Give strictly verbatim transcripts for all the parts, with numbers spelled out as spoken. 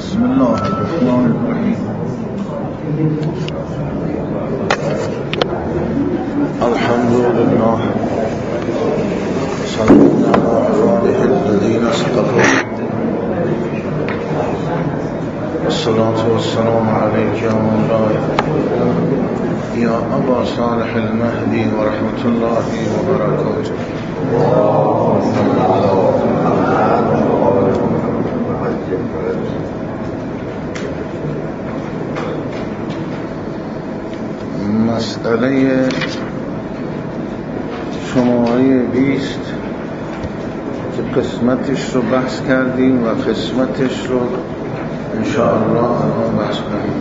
بسم الله الرحمن الرحیم. الحمد لله صلی الله علیه الذین اصطفى والصلاة والسلام علیک یا مولاي یا ابا صالح المهدی و رحمت الله و برکاته. مسئله شماره بیست که قسمتش رو بحث کردیم و قسمتش رو انشاءالله بحث کنیم.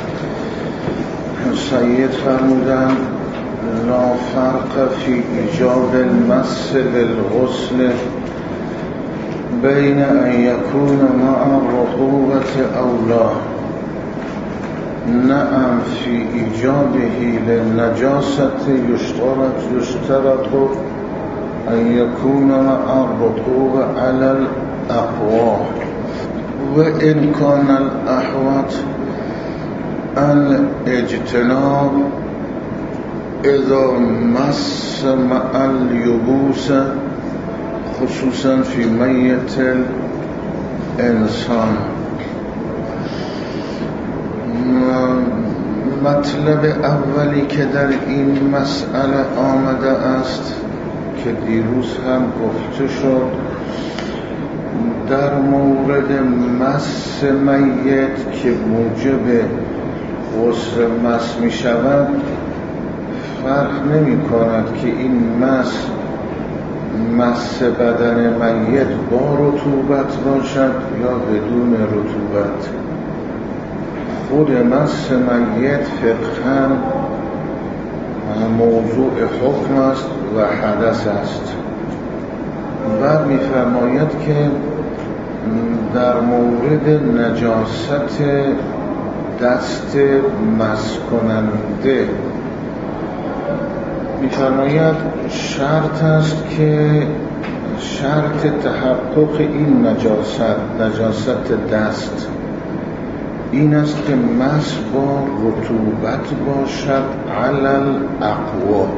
سید فرمودن لا فرق فی ایجاب المس للغسل بین ان یکون مع الرطوبة او لا. نعم في إيجابه للنجاسة يشترط يشترط أن يكون مع الرطوبة على الأقوى، وإن كان الأحوط الاجتناب إذا مس مع اليبوس خصوصا في ميت الإنسان. مطلب اولی که در این مسئله آمده است که دیروز هم گفته شد، در مورد مس میت که موجب غسل مس می شود فرق نمی کند که این مس مس بدن میت با رطوبت باشد یا بدون رطوبت. خود مس میت فقهاً موضوع حکم است و حدث است. بعد می‌فرماید که در مورد نجاست دست مس کننده می‌فرماید شرط است که شرط تحقق این نجاست نجاست دست این است که مس با رطوبت باشد علی الاقوا،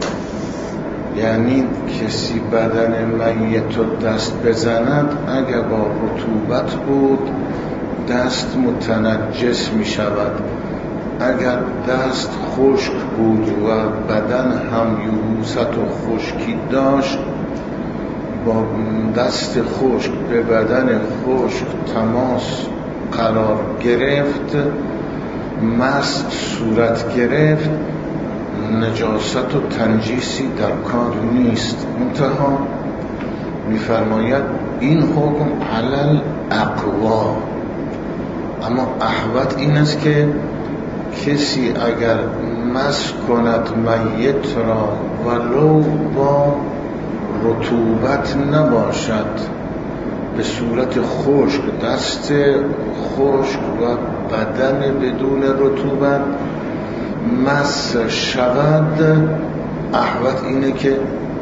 یعنی کسی بدن میت رو دست بزند اگر با رطوبت بود دست متنجس می شود. اگر دست خشک بود و بدن هم یبوست و خشکی داشت، با دست خشک به بدن خشک تماس قرار گرفت، مس صورت گرفت، نجاست و تنجیسی در کار نیست. منتها می‌فرماید این حکم علل اقوا، اما احوط این است که کسی اگر مس کند میت را ولو با رطوبت نباشد، به صورت خشک، دست خشک و بدن بدون رطوبت مس شود، احوط اینه که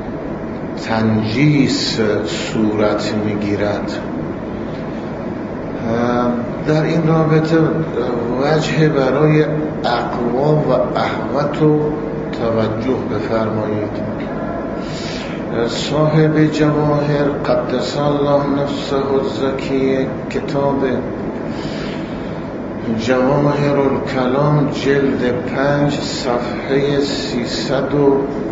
تنجیس صورت میگیرد. در این رابطه وجه برای اقوا و احوط رو توجه بفرمایید. صاحب جواهر قدس الله نفسه الزکی کتاب جواهر الکلام جلد پنج صفحه سیصد و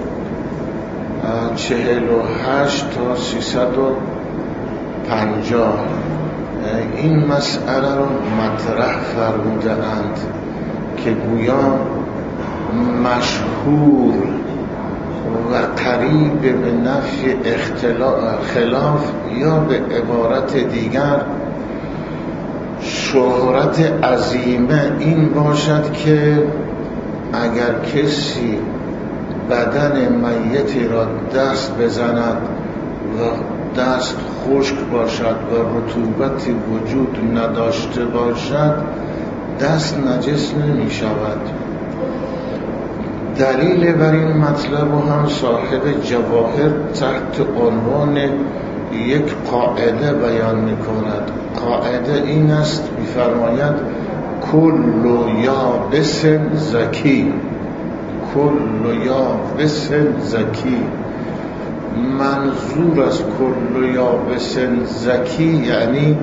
چهل و هشت تا سیصد و پنجاه این مسئله را مطرح فرموده اند که گویا مشهور و قریب به نفی خلاف، یا به عبارت دیگر شهرت عظیمه این باشد که اگر کسی بدن میتی را دست بزند و دست خشک باشد و رطوبتی وجود نداشته باشد دست نجس نمی شود. دلیل بر این مطلب هم صاحب جواهر تحت عنوان یک قاعده بیان می کند. قاعده این است، می‌فرماید کل یابس زکی، کل یابس زکی. منظور از کل یابس زکی یعنی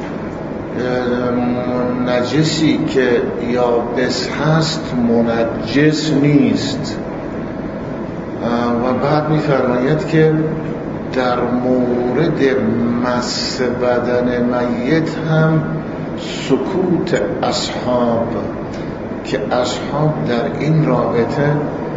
نجسی که یابس هست منجس نیست. و بعد می‌فرماید که در مورد مس بدن میت هم سکوت اصحاب، که اصحاب در این رابطه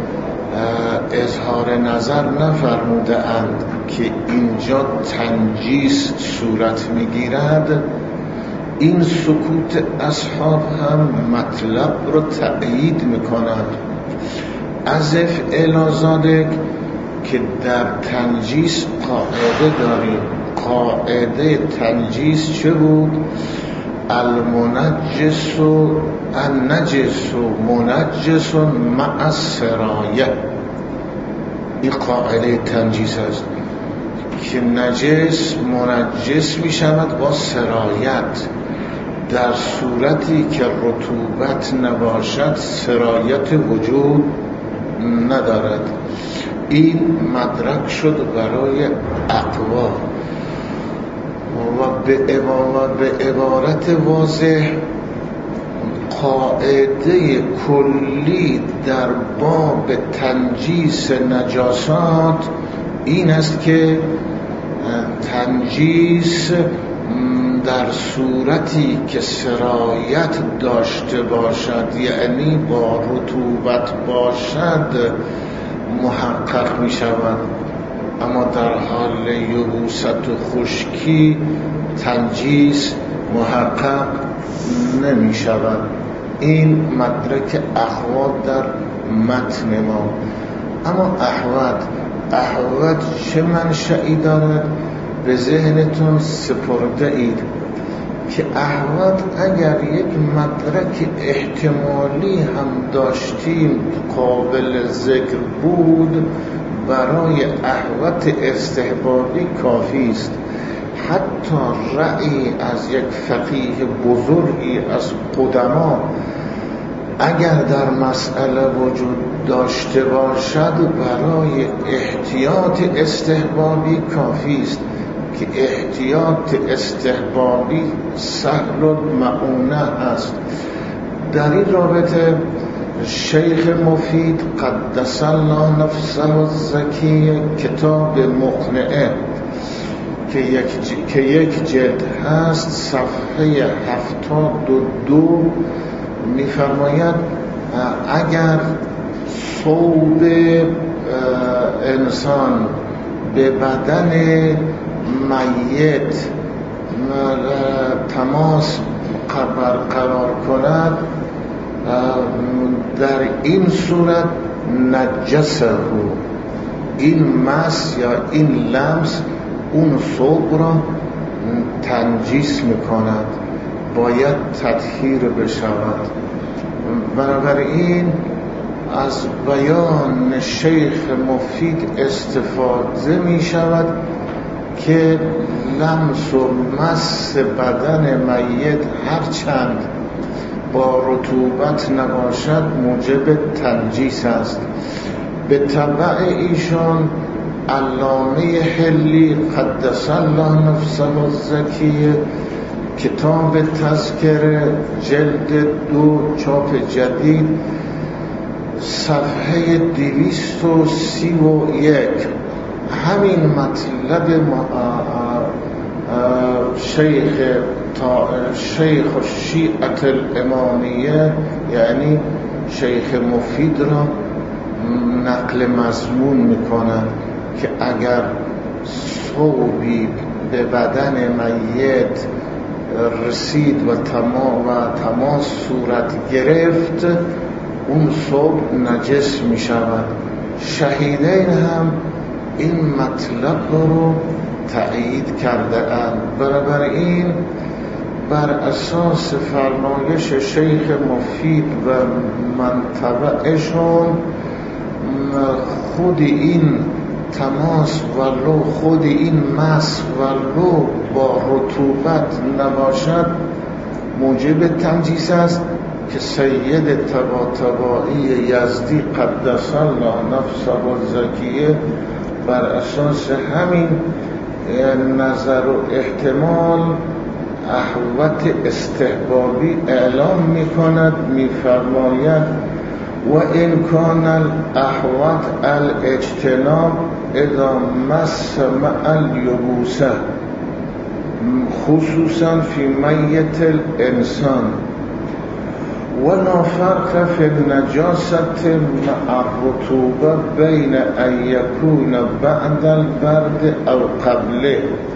اظهار نظر نفرموده اند که اینجا تنجیس صورت میگیرد، این سکوت اصحاب هم مطلب رو تأیید میکند. ازف الازادک که در تنجیس قاعده داریم. قاعده تنجیس چه بود؟ المنجس و النجس و منجس مع السرایه. این قاعده تنجیس است که نجس منجس می شود با سرایت، در صورتی که رطوبت نباشد سرایت وجود ندارد. این مدرک شد برای اقوا و به عبارت واضح قاعده کلی در باب تنجیس نجاسات این است که تنجیس در صورتی که سرایت داشته باشد، یعنی با رطوبت باشد، محقق می شود، اما در حال یبوست و خشکی تنجیس محقق نمی شود. این مدرک احواد در متن ما. اما احواد احواد چه منشئی دارد؟ به ذهنتون سپرده اید که احواد اگر یک مدرک احتمالی هم داشتیم قابل ذکر بود، برای احواد استحبابی کافی است. حتی رأی از یک فقیه بزرگی از قدما اگر در مسئله وجود داشته باشد، برای احتیاط استحبابی کافی است که احتیاط استحبابی سهل المعونه است. در این رابطه شیخ مفید قدس الله نفسه الزکی کتاب مقنعه که یک که یک جلد هست، صفحه هفتاد و دو می‌فرماید اگر ثوب انسان به بدن میت تماس قرار کند، در این صورت نجسه، این مس یا این لمس اون ثوب را تنجیس میکند، باید تطهیر بشود. بنابراین از بیان شیخ مفید استفاده می شود که لمس و مس بدن میت هرچند با رطوبت نباشد موجب تنجیس است. به تبع ایشان علامه حلی قدس الله نفسه الزکیه کتاب تذکره جلد دو چاپ جدید صفحه دویست و سی و یک همین مطلب شیخ شیخ شیعة الامامیه یعنی شیخ مفید را نقل مضمون میکنند که اگر ثوبی به بدن میت رسید و تمام و تماس صورت گرفت، اون ثوب نجس می شود. شهیدین هم این مطلب رو تأیید کرده اند. بنابراین بر اساس فرمایش شیخ مفید و منطبعشون خود این تماس ولو خود این مس ولو با رطوبت نباشد موجب تنجیس است که سید طباطبایی یزدی قدس الله نفسه الزکیه بر اساس همین نظر و احتمال احوت استحبابی اعلام می کند، می فرماید و این کان الاحوت الاجتناب اذا مس مع الیبوسه خصوصا فی میت الانسان ولا فرق فی النجاست مع الرطوبه بین ان یکون بعد البرد او قبله.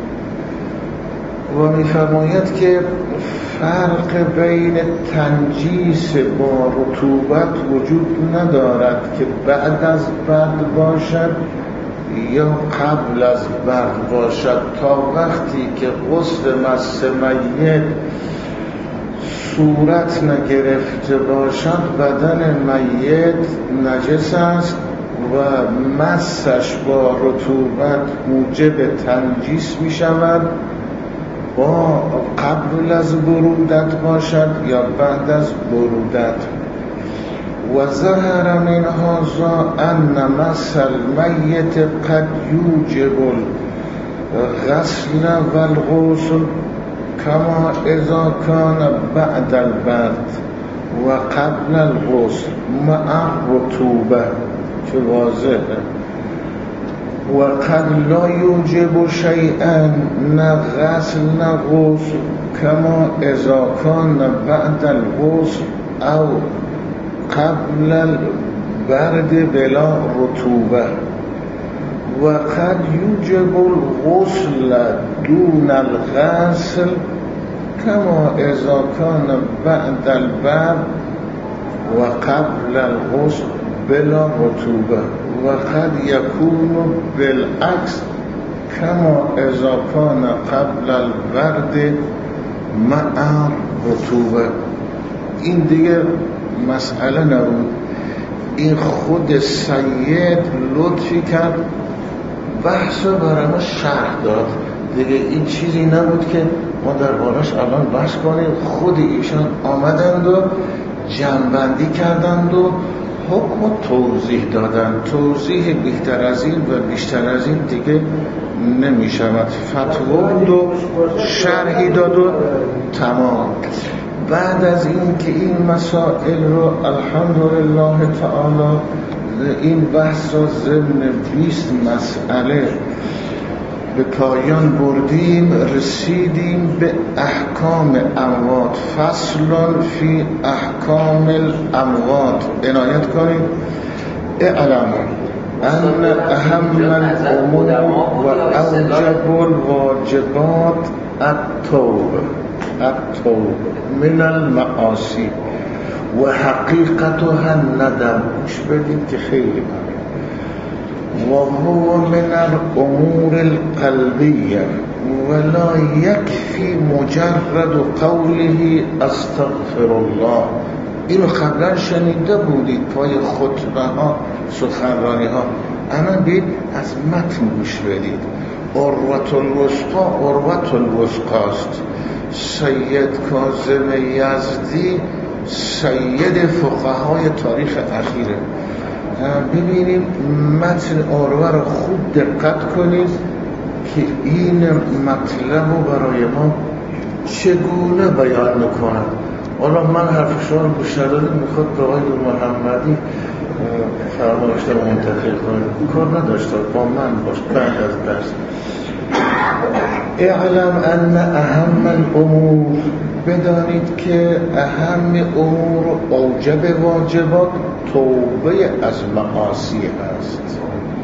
و می‌فرماید که فرق بین تنجیس با رطوبت وجود ندارد که بعد از برد باشد یا قبل از برد باشد، تا وقتی که غسل مس میت صورت نگرفته باشد بدن میت نجس است و مسش با رطوبت موجب تنجیس می شود، با قبل از برودت باشد یا بعد از برودت. و ظهر من هذا ان مس المیت قد یوجب الغسل والغسل کما اذا کان بعد البرد و قبل الغسل مع رطوبه، که واضحه. و قد لا یوجب شیئا، نه غسل نه غسل، کما اذا کان بعد الغسل او قبل البرد بلا رطوبه. و قد یوجب الغسل دون الغسل کما اذا کان بعد البرد و قبل الغسل بلا رطوبه. و قد یکون بالعکس کما اذا کان قبل البرد مع رطوبه. این دیگه مسئله نبود، این خود سید لطفی کرد بحث رو برای ما شرح داد دیگه. این چیزی نبود که ما دربارش الان بحث کنیم. خود ایشان آمدند و جمع‌بندی کردند و حکم و توضیح دادن. توضیح بیشتر از این و بیشتر از این دیگه نمی شود. فتوا و شرحی داد و تمام. بعد از این که این مسائل رو الحمدلله تعالی این بحث رو ضمن بیست مسئله به پایان بردیم، رسیدیم به احکام اموات. فصل فی احکام الاموات. عنایت کنیم. اعلم ان اهم الامور و اوجب الواجبات التوبه التوبه من المعاصی و حقیقتها الندم. گوش بدید که خیلی مهم. و هو من الامور القلبیه ولا یکفی مجرد قوله استغفر الله. اینو قبلا شنیده بودید پای خطبه ها، سخنرانی ها. اما بید از متن گوش بدید. عروة الوثقی عروة الوثقی است. سید کاظم یزدی سید فقهای تاریخ اخیره. ببینیم متن عروه رو خوب دقت کنید که این مطلب رو برای ما چگونه بیان میکنند. حالا من حرف شما رو گوش ندادم، میخواد به آقای محمدی فرمایش رو منتقل کنید. کار نداشته با من باش بعد از درس. اعلم ان اهم الامور، بدانید که اهم امور اوجب واجبات توبه از معاصی است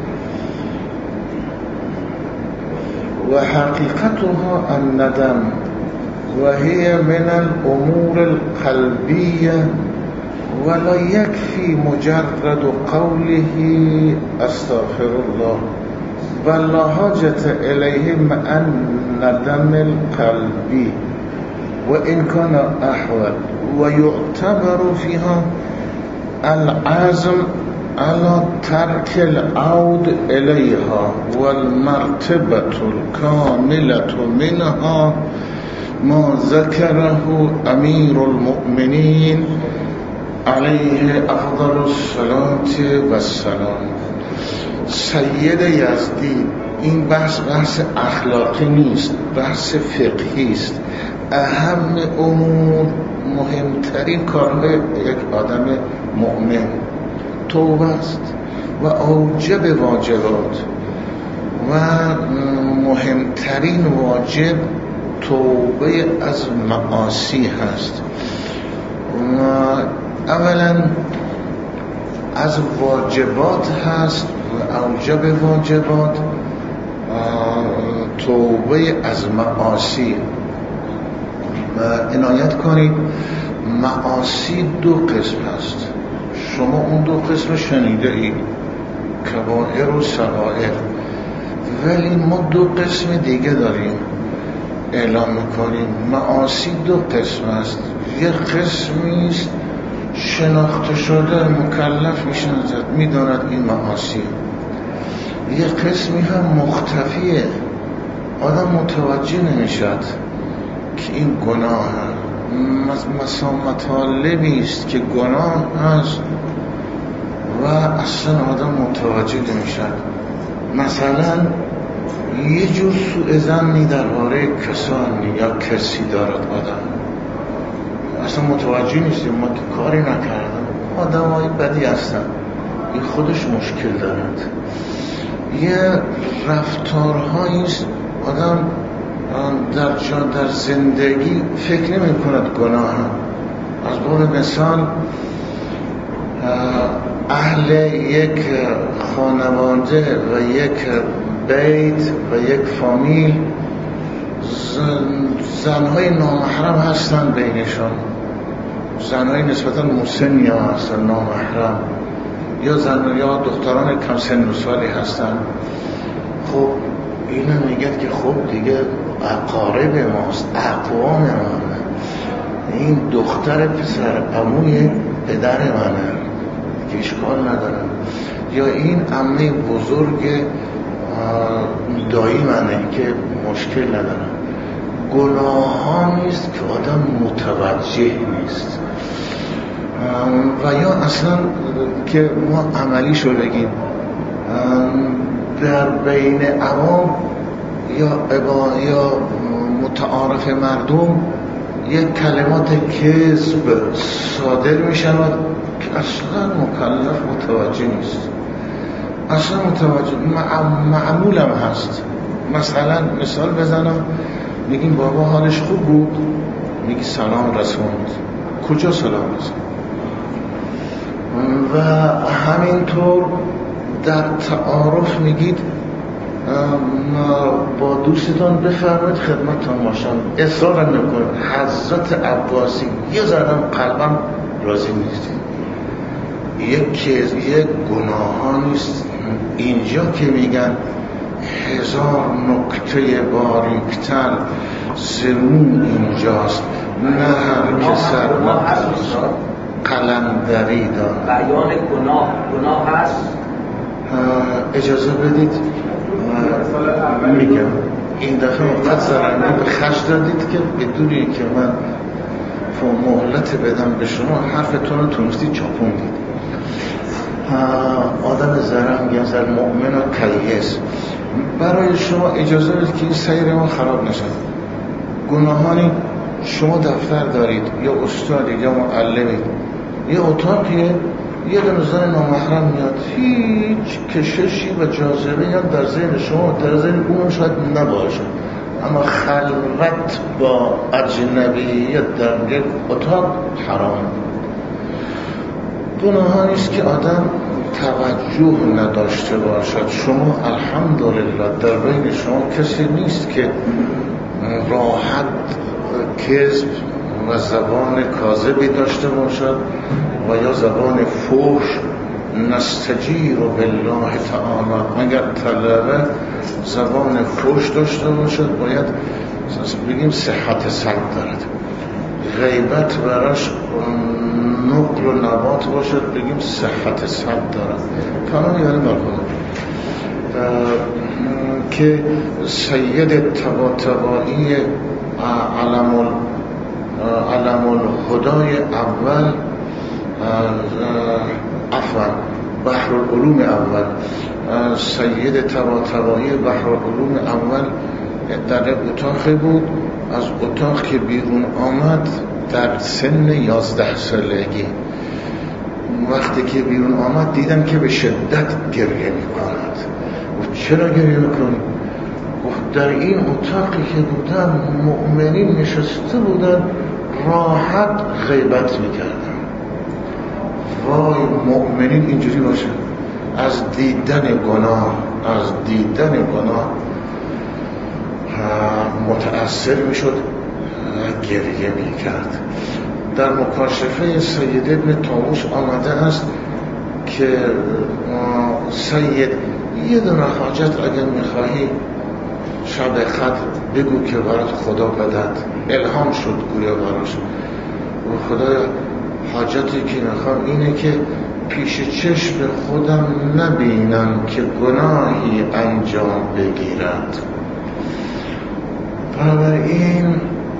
و حقیقتها الندم و هی من الامور القلبیه ولا یکفی مجرد قوله استغفر الله بل لا حاجت الیه مع الندم القلبی و ان کان احوال و یعتبر فیها العزم علی ترک العود الیها والمرتبة الکاملة منها ما ذکره امیر المؤمنین علیه افضل الصلاة و السلام. سید یزدی، این بحث بحث اخلاقی نیست، بحث فقهی است. اهم امور، مهمترین کارهای یک آدم مؤمن توبه است و اوجب واجبات و مهمترین واجب توبه از معاصی هست. و اولا از واجبات هست و اوجب واجبات توبه از معاصی. و عنایت کنید معاصی دو قسم هست، شما اون دو قسم شنیده اید، کبائر و صغائر، ولی ما دو قسم دیگه داریم اعلام میکنیم. معاصی دو قسم است، یک قسمی است شناخته شده، مکلف میشناسد میداند این معاصی، یک قسمی هم مختفیه، آدم متوجه نمیشد که این گناه هست، مطالبی است که گناه هست و اصلا آدم متوجه نمیشد. مثلا یه جور سوء ظنی درباره کسانی یا کسی دارد آدم، اصلا متوجه نیستیم، ما که کاری نکردم، آدم های بدی هستن، این خودش مشکل دارد. یه رفتارهایی است آدم در جا در زندگی فکر نمی کند گناه هم. از باب مثال اهل یک خانواده و یک بیت و یک فامیل زنهای نامحرم هستن بینشان، زنهای نسبتا مسنی ها هستن نامحرم، یا زن یا دختران کم سن و سالی هستن. خب اینا میگه که خب دیگه اقارب ماست، اقوام منه، این دختر پسر عموی پدر منه که اشکال ندارن، یا این عمه بزرگ دایی منه که مشکل ندارن. گناهانی است که آدم متوجه نیست، و یا اصلا که ما عملیشو بگیم در بین عوام یا عبا یا متعارف مردم یک کلمات کذب صادر می شود که اصلا مکلف متوجه نیست، اصلا متوجه معمول هم هست. مثلا مثال بزنم، میگیم بابا حالش خوب بود، میگی سلام رسوند، کجا سلام رسوند؟ و همینطور در تعارف میگید با دوستتان بفرمایید خدمتتان باشم، اصرار نکنید. حضرت عباسی یه ذره قلبم راضی نیست، یک یک گناهانی است اینجا که میگن هزار نکته باریکتر زمون اینجاست، نه هر که سر قلندری دارد. بیان گناه گناه هست. اجازه بدید میگم این دفعه قد زرنگی به خرج دادید که بدونی که من مهلت بدم به شما حرفتون رو تونستی چاپوندید. آدم زرنگ یا زر مؤمن و کیس، برای شما اجازه بدید که این سیر ما خراب نشد. گناهانی شما دفتر دارید یا استادید یا معلمید، یه اتاقیه یه دونه زن نامحرم میاد، هیچ کششی و جاذبه یا در ذهن شما در ذهن اون شاید نباشه، اما خلوت با اجنبیت در یک اتاق حرام. گناهانی است که آدم توجه نداشته باشد. شما الحمدلله در بین شما کسی نیست که راحت کذب و زبان کاذبی داشته باشد و یا زبان فحش. نستجیر بالله تعالی، اگر طلبه زبان فحش داشته باشد باید بگیم صحت سلب دارد، غیبت براش نقل و نبات باشد بگیم صحت صد دارد کانون یعنی مرحوم که سید طباطبایی علم علم الهدای اول عفوا بحر العلوم اول سید طباطبایی بحر العلوم اول در اتاقی بود. از اتاق که بیرون آمد در سن یازده سالگی وقتی که بیرون آمد دیدن که به شدت گریه می کند. و چرا گریه می کنی؟ گفت در این اتاقی که بودن مؤمنین نشسته بودن راحت غیبت می کردن. وای مؤمنین اینجوری باشه از دیدن گناه از دیدن گناه متأثر می شد گریه می کرد. در مکاشفه سید ابن طاووس آمده است که سید یه دونه حاجت اگر می خواهی شب خط بگو که برات خدا بدد. الهام شد گویا براش و خدایا حاجتی که میخوام اینه که پیش چشم خودم نبینم که گناهی انجام بگیرد. بنابراین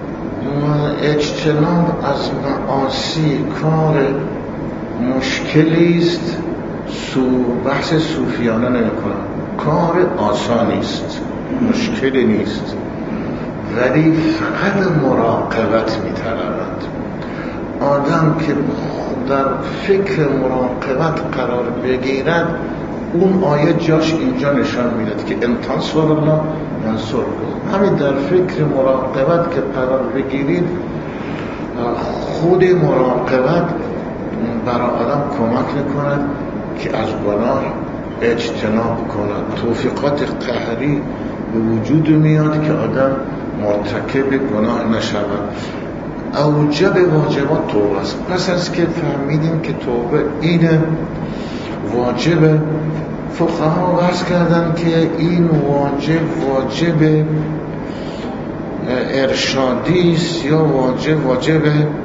اجتناب از معاصی کار مشکلی است. سو بحث صوفیانه نمی کنم، کار آسانی است، مشکلی نیست، ولی فقط مراقبت می طلبد. آدم که در فکر مراقبت قرار بگیرد اون آیه جاش اینجا نشان میداد که ان تنصروا الله ینصرکم. همین در فکر مراقبت که قرار بگیرید خود مراقبت برای آدم کمک میکند که از گناه اجتناب کند. توفیقات قهری به وجود میاد که آدم مرتکب گناه نشود. اوجب واجبات توبه است. پس از که فهمیدیم که توبه اینه واجب، فقها بحث کردن که این واجب واجب ارشادی است یا واجب واجب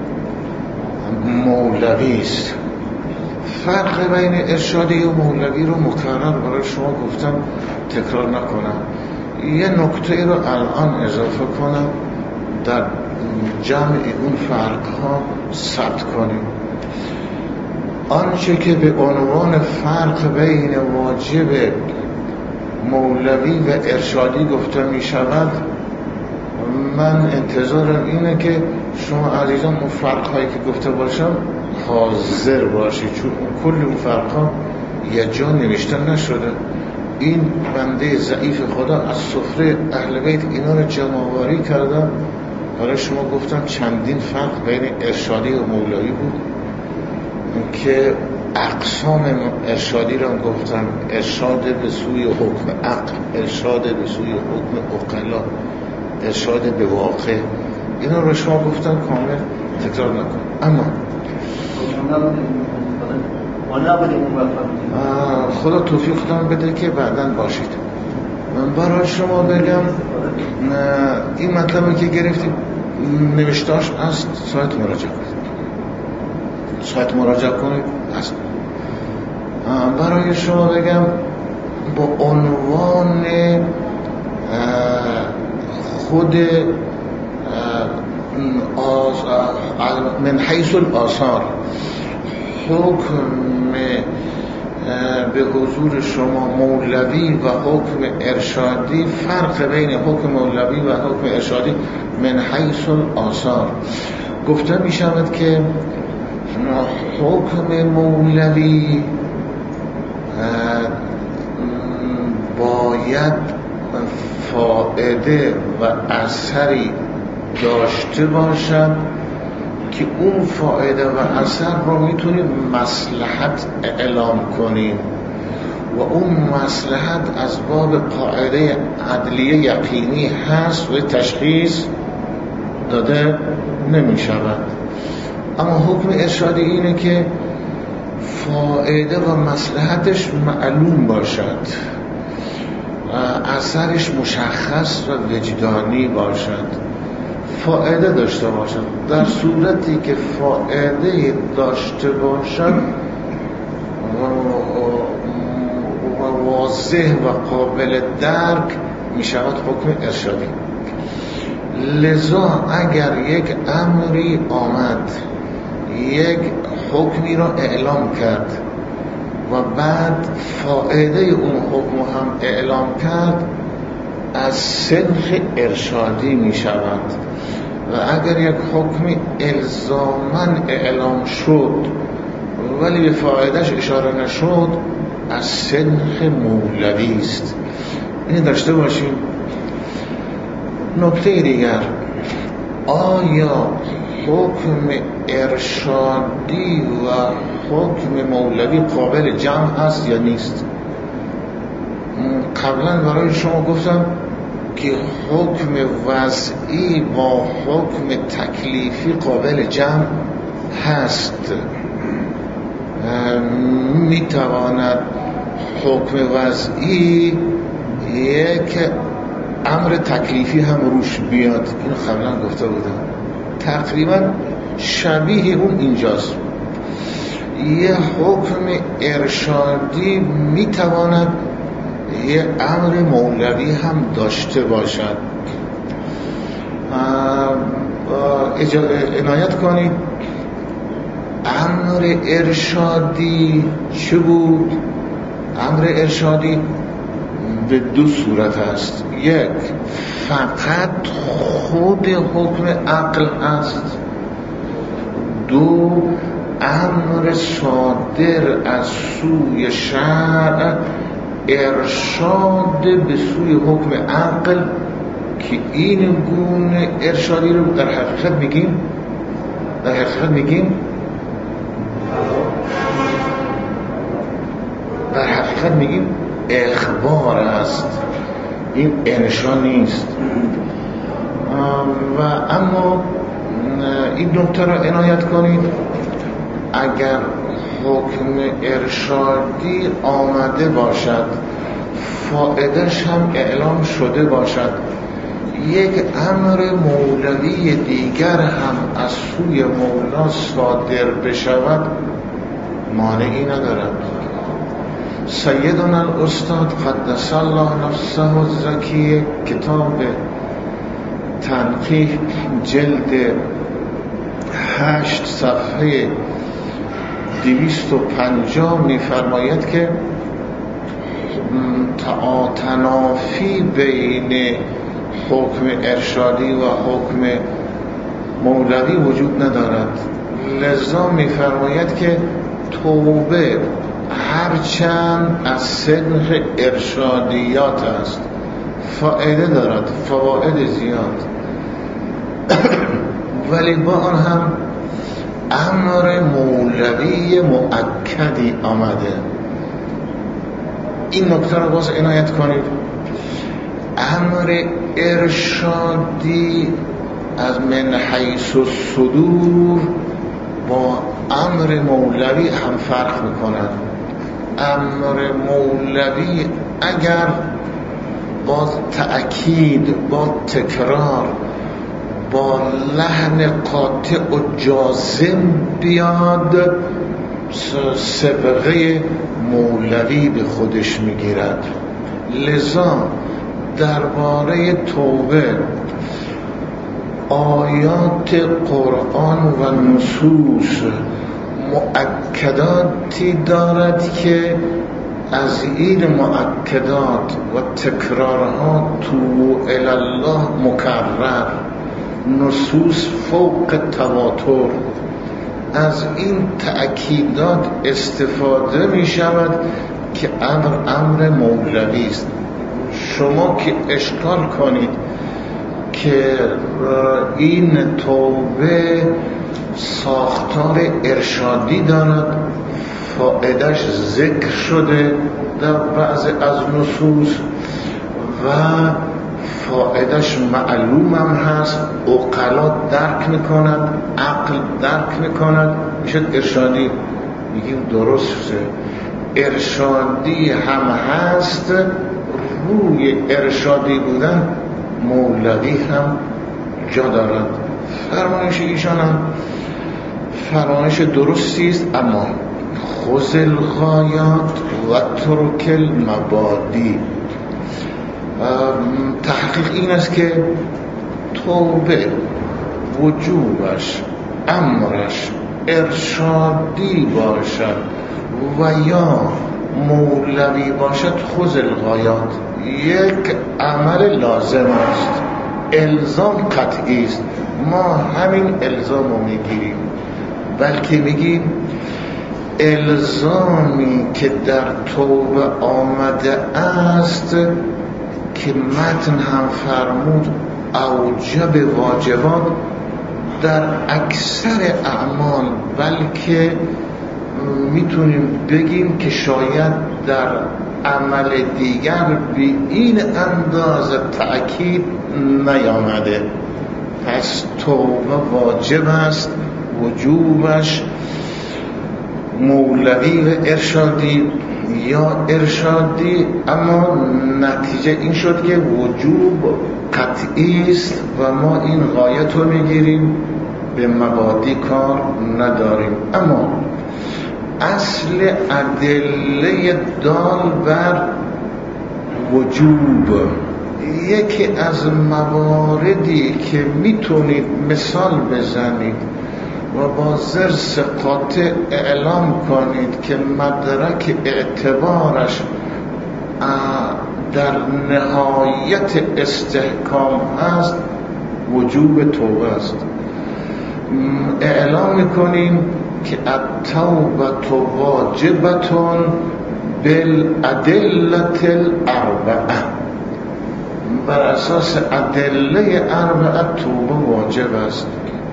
مولوی است. فرق بین ارشادی و مولوی رو مکرر برای شما گفتم تکرار نکنم. یه نکته رو الان اضافه کنم در جمع اون فرقها ثبت کنیم. آنچه که به عنوان فرق بین واجب مولوی و ارشادی گفته می شود، من انتظارم اینه که شما عزیزان اون فرقهایی که گفته باشم حاضر باشید، چون کل اون فرقها یه جا نوشته نشده. این بنده ضعیف خدا از سفره اهل بیت اینا رو جمع‌آوری کردم برای شما گفتم چندین فرق بین ارشادی و مولوی بود که اقسام ارشادی رو گفتم: ارشاد به سوی حکم عقل، ارشاد به سوی حکم عقلا، ارشاد به واقع. اینا رو شما گفتم کامل تکرار نکن. اما خدا توفیق دارم بده که بعداً باشید. من برای شما بگم این مطلبی که گرفتید نوشتاش از سایت مراجعه کنید، سایت مراجعه کنید. از برای شما بگم با عنوان خود من حیث الآثار حکم به حضور شما مولوی و حکم ارشادی، فرق بین حکم مولوی و حکم ارشادی من حیث الآثار گفته می شود که حکم مولوی باید فائده و اثری داشته باشد که اون فائده و اثر رو میتونیم مصلحت اعلام کنیم و اون مصلحت از باب قاعده عدلیه یقینی هست و تشخیص داده نمی شود. اما حکم ارشادی اینه که فائده و مصلحتش معلوم باشد، اثرش مشخص و وجدانی باشد. فائده داشته باشد. در صورتی که فائده داشته باشد واضح و قابل درک می شود حکم ارشادی. لذا اگر یک امری آمد، یک حکمی را اعلام کرد و بعد فائده اون حکم هم اعلام کرد، از سنخ ارشادی می شود. و اگر یک حکمی الزاماً اعلام شد ولی به فائدهش اشاره نشد، از سنخ مولوی است. این داشته باشیم. نکته دیگر، آیا حکم ارشادی و حکم مولوی قابل جمع هست یا نیست؟ قبلا برای شما گفتم که حکم وضعی با حکم تکلیفی قابل جمع هست. میتواند حکم وضعی یک امر تکلیفی هم روش بیاد. اینو قبلا گفته بودم. تقریبا شبیه اون اینجاست. یه حکم ارشادی میتواند یه امر مولوی هم داشته باشد. عنایت کنید، امر ارشادی چه بود؟ امر ارشادی به دو صورت است. یک، فقط خود حکم عقل است. دو، امر صادر از سوی شرع ارشاد به سوی حکم عقل که این گونه ارشادی رو در حقیقت میگیم در حقیقت میگیم در حقیقت میگیم اخبار است. این انشا نیست. و اما این نکته را عنایت کنید، اگر حکم ارشادی آمده باشد، فائدهش هم اعلام شده باشد، یک امر مولوی دیگر هم از سوی مولا صادر بشود، مانعی ندارد. سیدنا الاستاد قدس الله نفسه الزکی کتاب تنقیح جلد هشت صفحه دویست و پنجاه می فرماید که تنافی بین حکم ارشادی و حکم مولوی وجود ندارد. لذا می فرماید که توبه هرچند از سنخ ارشادیات است، فائده دارد، فواید زیاد، ولی با آن هم امر مولوی مؤکدی آمده. این نکته را باز عنایت کنید. امر ارشادی از من حیث الصدور با امر مولوی هم فرق میکند. امر مولوی اگر با تأکید، با تکرار، با لحن قاطع و جازم بیاد، سبقه مولوی به خودش میگیرد. لذا درباره توبه آیات قرآن و نصوص مؤکداتی دارد که از این مؤکدات و تکرارها تو الله مکرر، نصوص فوق تواتر، از این تأکیدات استفاده می شود که امر امر مولوی است. شما که اشکال کنید که این توبه ساختار ارشادی دارد، فائدهش ذکر شده در بعض از نصوص و فائدهش معلوم هم هست، عقلا درک میکنند، عقل درک میکند، میشه ارشادی. میگیم درسته، ارشادی هم هست، روی ارشادی بودن مولوی هم جا دارد. فرمایش ایشان هم فرمایش درستی است، اما خذ الغایات و ترک المبادی. تحقیق این است که توبه وجوبش، امرش ارشادی باشد و یا مولوی باشد. خذ الغایات یک عمل لازم است، الزام قطعی است. ما همین الزام رو میگیریم، بلکه میگیم الزامی که در توبه آمده است که متن هم فرمود اوجب واجبات در اکثر اعمال، بلکه میتونیم بگیم که شاید در عمل دیگر به این اندازه تأکید نیامده. پس توبه واجب است، وجوبش مولوی و ارشادی یا ارشادی، اما نتیجه این شد که وجوب قطعی است و ما این غایت رو میگیریم، به مبادی کار نداریم. اما اصل ادله دال بر وجوب، یکی از مواردی که میتونید مثال بزنید و با زرس قاطع اعلام کنید که مدرک اعتبارش در نهایت استحکام هست، وجوب توبه است. اعلام میکنیم که التوبه واجبتون بالادلة الاربعه، بر اساس ادله اربعه توبه واجب است.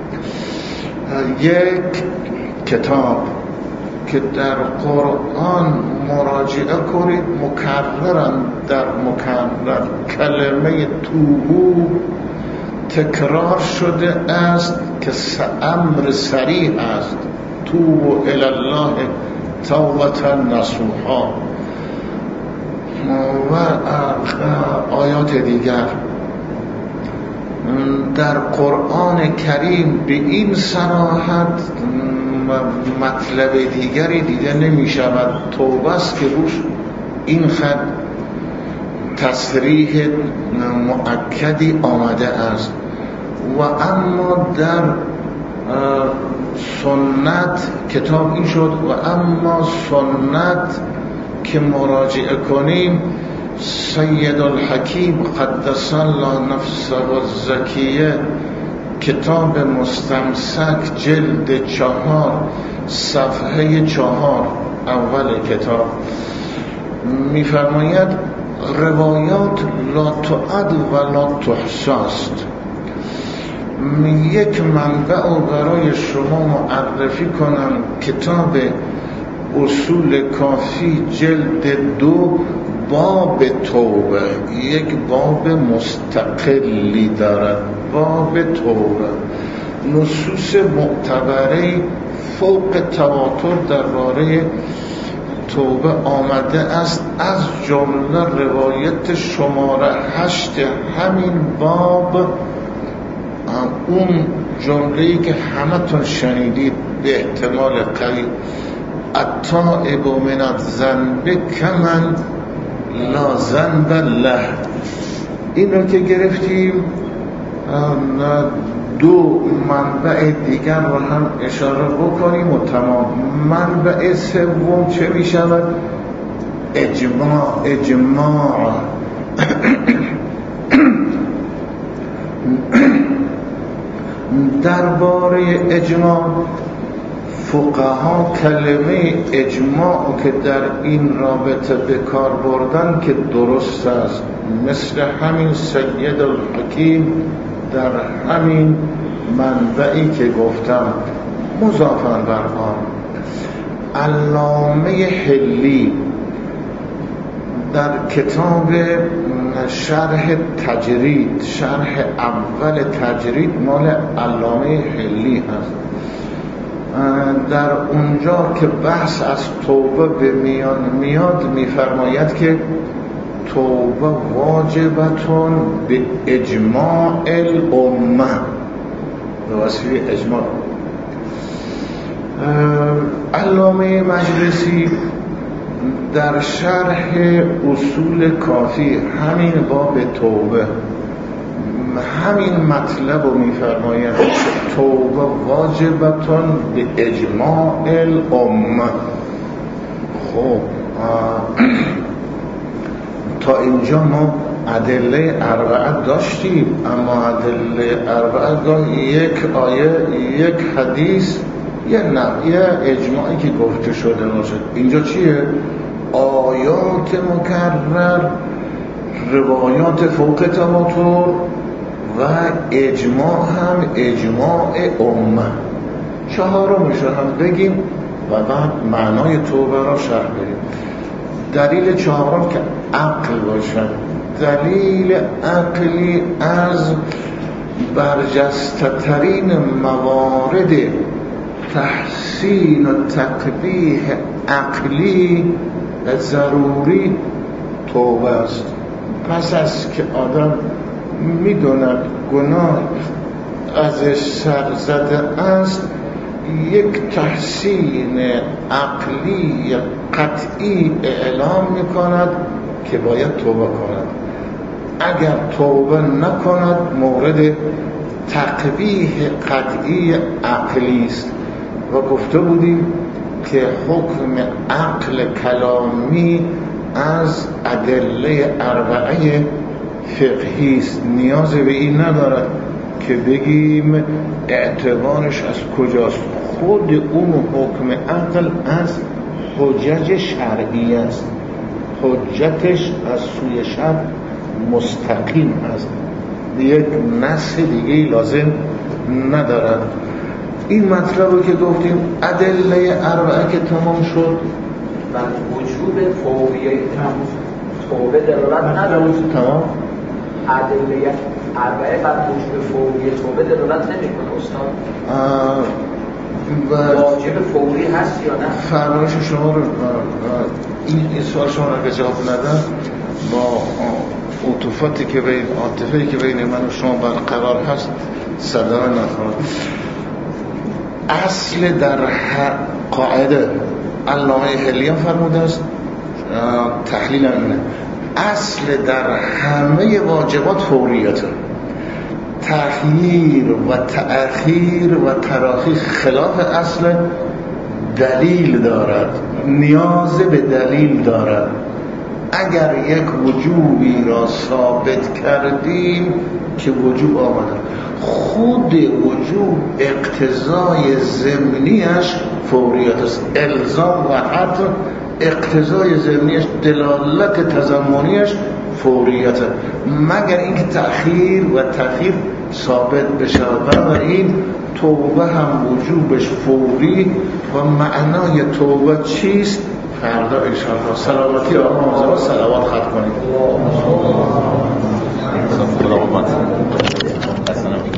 یک کتاب که در قرآن مراجعه کنید، مکررن در مکرر کلمه توبو تکرار شده است که امر صریح است، توبو الی الله توبة نصوحا. و آیات دیگر در قرآن کریم به این صراحت مطلب دیگری دیده نمی شود. توبه است که روش این خط تصریح مؤکدی آمده است. و اما در سنت کتاب این شد، و اما سنت که مراجعه کنیم، سید الحکیم قدس الله نفسه و زکیه کتاب مستمسک جلد چهار صفحه چهار اول کتاب میفرماید روایات لا تعد و لا تحصاست. یک منبع رو برای شما معرفی کنم، کتاب اصول کافی جلد دو باب توبه، یک باب مستقلی دارد، باب توبه. نصوص معتبره فوق تواتر درباره توبه آمده است، از جمله روایت شماره هشت همین باب، اون جمله‌ای که همتون شنیدید به احتمال قوی، التائب من الذنب کمن لا ذنب له. این رو که گرفتیم، دو منبع دیگر رو هم اشاره بکنیم و تمام. منبع سوم چه می شود؟ اجماع. اجماع درباره اجماع فقها کلمه اجماع که در این رابطه به کار بردن که درست است، مثل همین سید الحکیم در همین منبعی که گفتم مضافاً بر آن. علامه حلی در کتاب شرح تجرید، شرح اول تجرید مال علامه حلی هست، در اونجا که بحث از توبه به میان میاد میفرماید که توبه واجبتون به اجماع الامه، به وسیله اجماع. علامه مجلسی در شرح اصول کافی همین باب توبه همین مطلب رو میفرماید، توبه واجبتون به اجماع الامه. خب تا اینجا ما ادله اربعه داشتیم، اما ادله اربعه گاهی یک آیه، یک حدیث، یه نه یه اجماعی که گفته شده باشه. اینجا چیه؟ آیات مکرر، روایات فوق تواتر و اجماع هم اجماع امه. چهارمش هم بگیم و بعد معنای توبه را شرح بدیم. دلیل چهارم که عقل باشد، دلیل عقلی از برجسته ترین موارد تحسین و تقبیح عقلی و ضروری توبه است. پس از که آدم میدوند گناه ازش سر زده است، یک تحسین عقلی قطعی اعلام میکند که باید توبه کند. اگر توبه نکند مورد تقبیح قطعی عقلی است. و گفته بودیم که حکم عقل کلامی از ادله اربعه فقهی است، نیاز به این ندارد که بگیم اعتبارش از کجاست. خود اون حکم عقل از حجج شرعی است، حجتش از سوی شرع مستقیم است، یک نص دیگه لازم ندارد. این مطلب رو که گفتیم ادله اربعه که تمام شد و وجوب فوریه توبه دلالت نداره. تمام. ادله اربعه بعد وجوب فوریه توبه دلالت نمیکنه استاد؟ واجب فوری هست یا نه؟ فرمایش شما رو این این سوال شما رو که جواب ندم با عطوفاتی که بین عاطفه‌ای که بین من و شما برقرار هست صدا نخواهد. اصل در قاعده علامه حلیان فرموده است، تحلیل اینه، اصل در همه واجبات فوریت، تأخیر و تأخیر و تراخی خلاف اصل دلیل دارد، نیاز به دلیل دارد. اگر یک وجوبی را ثابت کردیم که وجوب آمده، خود وجوب اقتضای ضمنیش فوریت است. الزام و حتی اقتضای ضمنیش، دلالت تضمنیش فوریت، مگر اینکه تأخیر و تأخیر ثابت بشه. بنابراین توبه هم وجوبش فوری و معنای توبه چیست؟ فردا انشاءالله سلامتی آقا مزار صلوات خط کنید.